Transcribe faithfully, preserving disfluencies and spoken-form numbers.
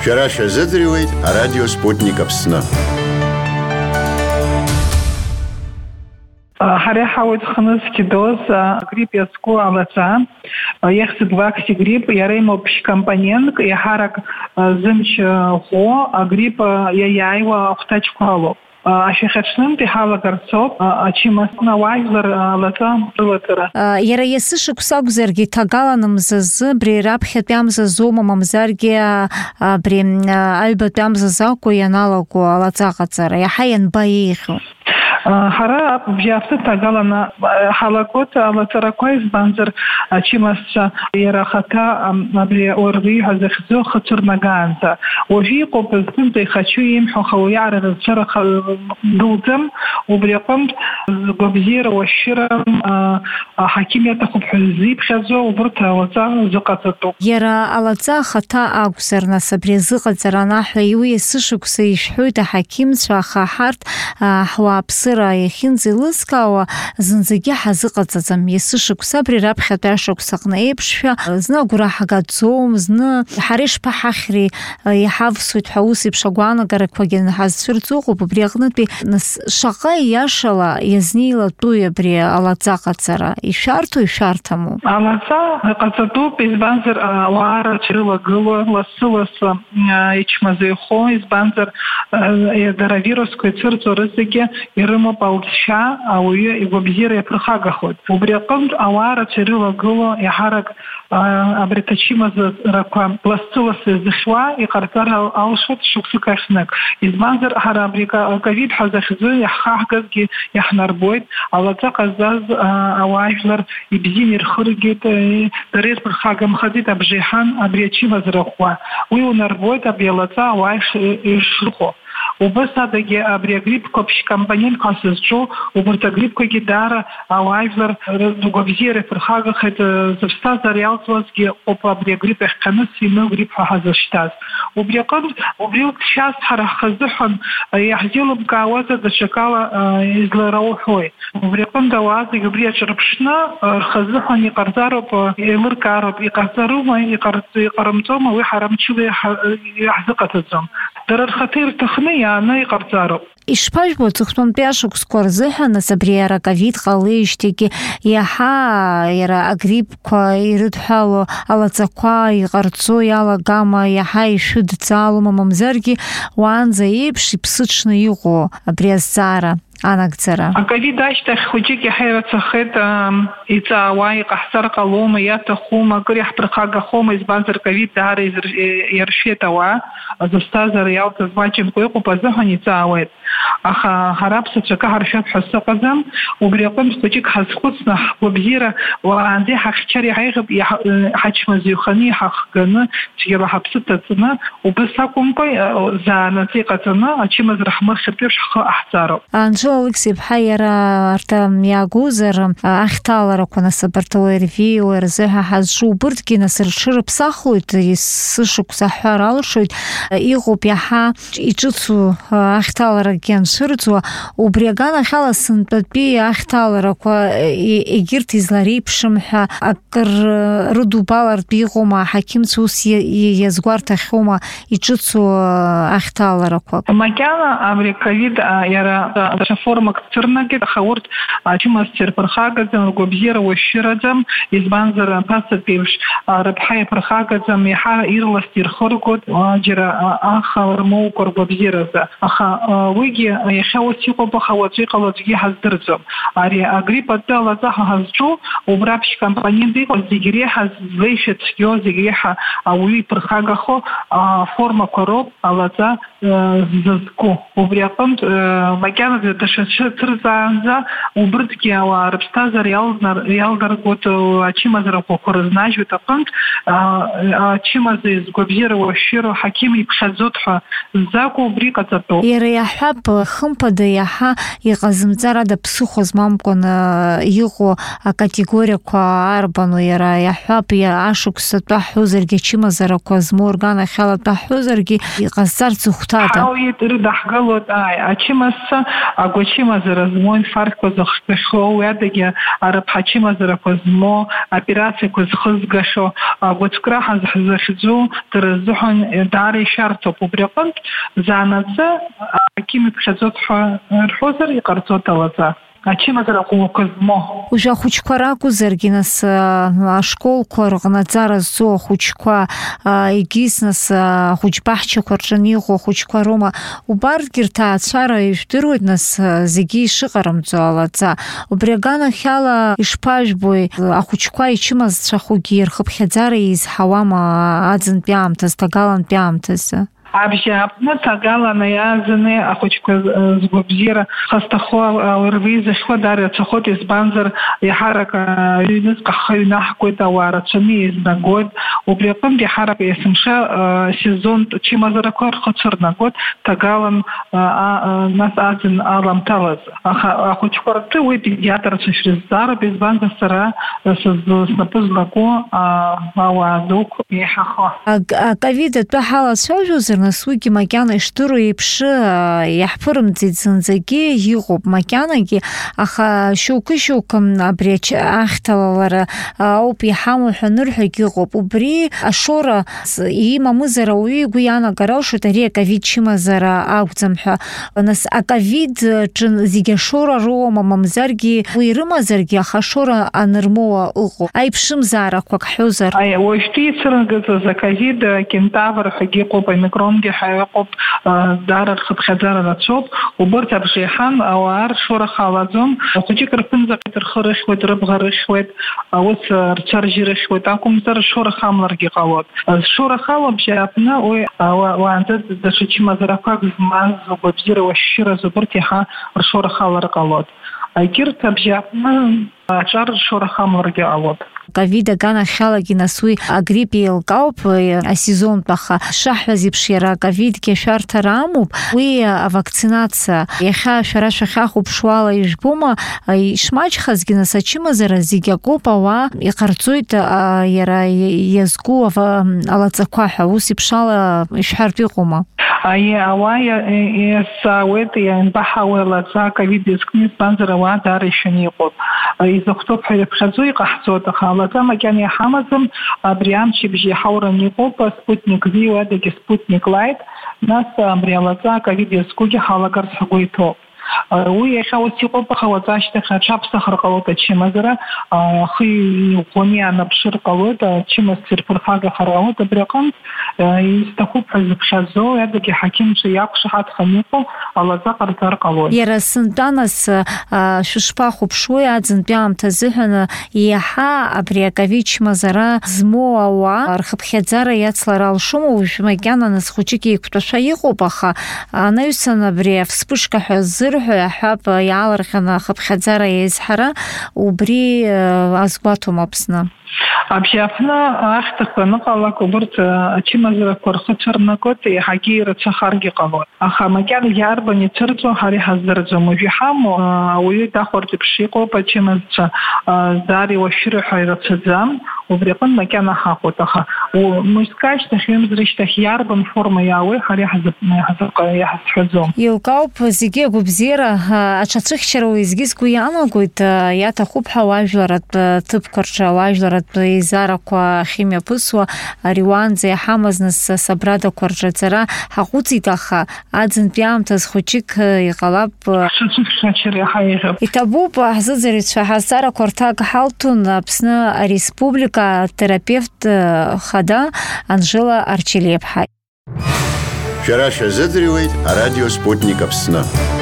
Шәара шәазыӡырҩуеит арадио Спутник Аԥсны. Ҳара ҳауеит хнызқьи доз грипп иазку алаҵа, иахьӡуп вакси грипп, иара имоуп компонентк, иаҳарак зымч ӷәӷәо агрипп иаиааиуа ахәҭаҷқәа алоуп. Ашьахьаҽнынтә иҳалагарц ауп ачымазны ауаажәлар алаҵа рылаҵара. Иара иасы шықәса акәзаргьы ҭагаланы мзазы абри раԥхьатәи амзазы аума, мамзаргьы абри аҩбатәи амзазы акәу ианалаго алаҵа аҟаҵара, иаҳа ианба еиӷьу? Ҳара бжьааԥны ҭагаланы ҳалагоит алаҵарақәа, избанзар ачымазцәа иара ахаҭа абри уаргьы захьӡу хыцәырнагаанӡа. Уажәы иҟоуп згәымҭа ихачу имҳәо, аха уиаара рыцәара дылӡам, убри аҟнытә згәабзиара уашьшьыра аҳақьым иаҭахуп ҳәа зиԥхьаӡо убарҭ алаҵа зыҟаҵатәуп. Иара алаҵа ахаҭа акәзар, нас абри азыҟаҵара анаҳәа уи есі шықәса ишәҳәоит аҳақьымцәа, аха ҳарҭ ҳуааԥсыра иахьынӡеилызкаауа зынӡагьы ҳазыҟаҵаӡам. Есі шықәса абри раԥхьатәи ашықәсаҟны еиԥшшәа зны агәра ҳагаӡом, зны ҳара ишԥаҳахьри иҳавсуеит ҳәа ус еиԥш агәаанагарақәагьы ҳазцәырҵуа ыҟоуп. Убри аҟнытәи нас шаҟа ииашала иазнеилатәуи абри алаҵа аҟаҵара, ишәарҭу ишәарҭаму? Алаҵа ҟаҵатәуп, избанзар ауаа рылагыло, лассы-лассы ичмазаҩхо, избанзар дара авирусқәа ицәырҵуа рызегьы ирымоуп алҵшьа, ауаҩы игәабзиара иаԥырхагахоит. Убри аҟнытә ауаа рацәа ирылагыло иаҳарак абри ачымазарақәа лассы-лассы изыхьуа иҟарҵар алшоит шықәсык ахьнык. Избанзар ҳара абри ковид ҳәа захьӡу иаҳхаҳгазгьы иаҳнарбоит, алаҵа ҟазҵаз ауаажәлар ибзианы ирхыргеит, дара ирԥырхагамхаӡеит абжеиҳан абри ачымазара ӷәӷәа. Уи унарбоит абри алаҵа ауаа ишрыхәо. Убас адагьы абри агриппқәа ԥшь-компонентқәа сызҿу, убарҭ агриппқәагьы даара ауаажәлар ргәабзиара иаԥырхагахеит, зыԥсҭазаара иалҵуазгьы ыҟоуп абри агрипп иахҟьаны сины грипп ҳәа ҳазышьҭаз. Убри аҟнытә убри лҵшьас ҳара ҳхазыҳәан иаҳзеилымкаауазар даҽакала изларауҳәои. Убри аҟнытә ауаа зегьы убри аҿырԥшны рхазыҳәан иҟарҵароуп, еилыркаароуп, иҟарҵарума, иҟарымҵома, уи ҳара мчыла иаҳзыҟаҵаӡом. Дара рхаҭа ирҭахны иааны иҟарҵароуп. Ишԥажәбо ҵыхәтәантәи ашықәсқәа рзыҳәан, нас абри иара ковид ҟалеижьҭеигьы иаҳа иара агриппқәа ирыдҳәало алаҵақәа иҟарҵо иалагама, иаҳа ишәыдҵаалома, мамзаргьы уаанӡа еиԥш иԥсыҽны иҟоу абри азҵаара анагӡара? Аковид ашьҭахь хәыҷык иаҳа ирацәахеит, иҵаауа иҟаҳҵар ҟалома, иаҭахума, акыр иаҳԥырхагахома, избанзар ковид даара иаршәеит ауаа, зыԥсҭазаара иалҵыз маҷымкәа иҟоуп азыҳәан иҵаауеит. Аха ҳара ԥсацәакы ҳаршәап ҳәа сыҟаӡам. Убри аҟнытә хәыҷык ҳазхәыцны ҳгәабзиара уаанӡа иҳахьчар иҳаиӷьып, ҳачмазаҩханы иҳахганы, цәгьала ҳаԥсы ҭаҵаны, убас акәымкәа заанаҵы иҟаҵаны ачымазара ҳмырхьыртә еиԥш ҳхы аҳҵароуп. Анжела Алексеи-ԥҳа, иара арҭ иаагозар ахьҭаларақәа, нас абарҭ ОРВИ, ОРЗ ҳәа ҳазҿу убырҭгьы нас рҽырыԥсахлоит, есі шықәса ҳҳәар алшоит, иҟоуп иаҳа иҿыцу ахьҭаларакгьы анцәырҵуа, убри аганахьала сынтәатәи ахьҭаларақәа егьырҭ излареиԥшым ҳәа акыр рыдубалартә иҟоума, аҳақьымцәа ус иазгәарҭахьоума иҿыцу ахьҭаларақәа? Макьана абри ковид иара даҽа формак дцәырнагеит, аха урҭ ачымазцәа ирԥырхагаӡам, ргәабзиара уашьшьыраӡам, избанзар ԥасатә еиԥш рыԥҳа иаԥырхагаӡам, иаҳа ирласны ирхыргоит, џьара аха рмоукәа ргәабзиаразы. Аха уигьы иахьа ус иҟоуп, аха уаҵәы иҟало аӡәгьы ҳаздырӡом. Ари агрипп атәы алаҵа ҳазҿу, убра ԥшь-компонент иҟоу, зегь реиҳа злеишьа цәгьоу, зегь реиҳа ауаҩы иԥырхагахо формақәа роуп алаҵа зызку. Убри аҟнытә макьаназы даҽацәырҵаанӡа убырҭгьы ауаа рыԥсҭазаара иалнаргоит, ачымазарақәақәа рызнажьуеит аҟнытә, ачымаза изгәабзиара уашьшьыра аҳақьым иԥхьаӡоит ҳәа ззакәу убри ҟаҵатәуп. Иара иаҳҳәап, хымԥада иаҳа иҟазымҵарада ԥсыхәа змамкәаны иҟоу акатегориақәа арбану, иара иаҳҳәап, ашықәсатәы ҳҳәозаргьы, ачымазарақәа змоу органахьалатәы ҳҳәозаргьы иҟазҵарц зыхәҭада? Ҳауеит, ирыдаҳгылоит ачымазцәа агочимазара змо инфарктқәа зыхҭахьоу, уи адагьы арыԥҳачымазарақәа змо, операциақәа зхызгашо, агәыҵкра ҳзахьӡу дара рзыҳәан даара ишьарҭоуп. Убри аҟнытә заанаҵы аҳақьим иԥхьаӡоит ҳәа рҳәозар иҟарҵоит алаҵа. Ачымазарақәа змо. Ужәы ахәыҷқәа ракәзаргьы нас ашколқәа рҟнаҵара зцу ахәыҷқәа, егьыс нас ахәыҷбаҳчақәа рҿы иҟоу ахәыҷқәа роума, убарҭгьы рҭаацәара ижәдыруеит нас зегьы ишыҟарымҵо алаҵа. Убри аганахьала ишԥажәбои, ахәыҷқәа ичымазцәахугьы рхыԥхьаӡара изҳауама аӡынтәи аамҭаз, ҭагалантәи аамҭаз? Абжьааԥны ҭагаланы иаазаны ахәыҷқәа згәабзиара хазҭахо рвеизахьхо даара иацәахоит, избанзар иаҳарак аҩныҵҟа ҳхы ҩнаҳкуеит, ауаа рацәаны еизнагоит. Убри аҟнытә иаҳарак есымша сезонтә чымазарақәа рхыцәырнагоит ҭагалан нас аӡын аламҭалаз. Аха ахәыҷқәа ртәы уи педиатрцәа шәрызҵаароуп, избанзар сара снапы злаку ауаа дук еиҳахо. Аковид атәы ҳалацәажәозар, нас уигьы макьана ишдыру еиԥш иаҳԥырымҵит зынӡагьы иҟоуп макьанагьы, аха шьоукы-шьоукы абри ахьҭалалара ауп иҳамоу ҳәа анырҳәагьы ыҟоуп. Убри ашора имамызар ауаҩы игәы иаанагар алшоит ари аковид чымазара акәӡам ҳәа. Нас аковид зегьы ашора роуама, мамзаргьы уи ирымазаргьы, аха ашора анырмоуа ыҟоуп. Аиԥшымзаарақәак ҳҳәозар. Уажәтәы ицыргыҵыз аковид кентавр ҳәагьы ыҟоуп, омикронгьы ҳәа ыҟоуп, даара рхыԥхьаӡара рацәоуп. Убырҭ абжеиҳан ауаа ршора халаӡом. Хәыҷык рԥынҵаҟа рхы рыхьуеит, рыбӷа рыхьуеит, ус рцәаржьы рыхьуеит, акәымзар шора хамларгьы ҟалоит. Зшора хало абжьааԥны уи уаанӡа даҽа чымазарақәак змаз згәабзиара уашьшьыраз убырҭ иаҳа ршора халар ҟалоит. Егьырҭ абжьааԥны аҿар ршора хамларгьы ҟалоит. Ковид аганахьалагьы нас уи агрипп еилкаауп асезонтә, аха шаҳҳәаз еиԥш иара аковидгьы ашәарҭара амоуп. Уи авакцинациа иахьа шәара шәахьахәаԥшуала ижәбома, ишмаҷхазгьы нас ачымазара зегьы акоуп, ауаа иҟарҵоит иара иазку алаҵақәа ҳәа, ус еиԥшала ишәҳәартә иҟоума? Ауаа иазҵаауеит, ианбаҳауеи алаҵа аковид иазкны, избанзар ауаа даара ишәаны иҟоуп. Изыхәҭоуп ҳәа ирыԥхьаӡо иҟаҳҵоит, аха алаҵа макьана иаҳамаӡам. Абри амчыбжь иаҳаураны иҟоуп спутник ви, уадагьы спутник лайт. Нас абри алаҵа аковид иазкугьы ҳалагарц ҳгәы иҭоуп. Уи иахьа ус иҟоуп, аха уаҵәы ашьҭахь аҽаԥсахыр ҟалоит ачымазара, ахы иӷәӷәаны иаанаԥшыр ҟалоит, ачымазцәа ирԥырхагахар ҟалоит. Абри аҟнытә изҭахуп ҳәа зыԥхьаӡо, уадагьы ҳақьымцәа иақәшаҳаҭханы иҟоу алаҵа ҟарҵар ҟалоит. Иара сынтәанас шәышԥахәаԥшуеи аӡынтәи аамҭа азыҳәан иаҳа абри аковид чмазара змоу ауаа рхыԥхьаӡара иацлара алшома? Уажәы макьана нас хәыҷык еиқәтәашәа иҟоуп, аха анаҩсан абри вспышка ҳәа зырҳәо иаҳҳәап иаалырҟьаны ахыԥхьаӡара еизҳара, убри азгәаҭом Аԥсны. Абжьааԥны ахьҭақәа аныҟалак убырҭ ачымазарақәа рхыцәырнагоит, еиҳагьы ирацәахаргьы ҟалоит. Аха макьана иарбан ицәырҵуа ҳара иҳаздырӡом. Уажәы иҳамоу ауаҩы дахәарц еиԥш иҟоуп, ачымазцәа даара иуашәыра ҳәа ирацәаӡам. Убри аҟнытә макьана ҳаҟоит, аха мышьҭка ашьҭахь, ҩымзара шьҭахь иарбан форма иаауеи ҳара иаҳазҳәаӡом. Еилкаауп зегьы агәабзиара, аҽацәыхьчара уеизгьы сгәы иаанагоит, иаҭахуп ҳәа ауаажәларатә ҭыԥқәа рҿы, ауаажәларатә еизарақәа ахьымҩаԥысуа ари уаанӡа иаҳамаз нас асабрадақәа рҿы аҵара ҳаҟәыҵит, аха аӡынтәи аамҭаз хәыҷык иҟалап. Иҭабуп ҳзыӡырҩцәа ҳазҵаарақәа рҭак ҳалҭон Аԥсны Ареспублика терапевт хада Анжела Арчелиаԥҳа. Шәара шәазыӡырҩуеит арадио Спутник Аԥсны.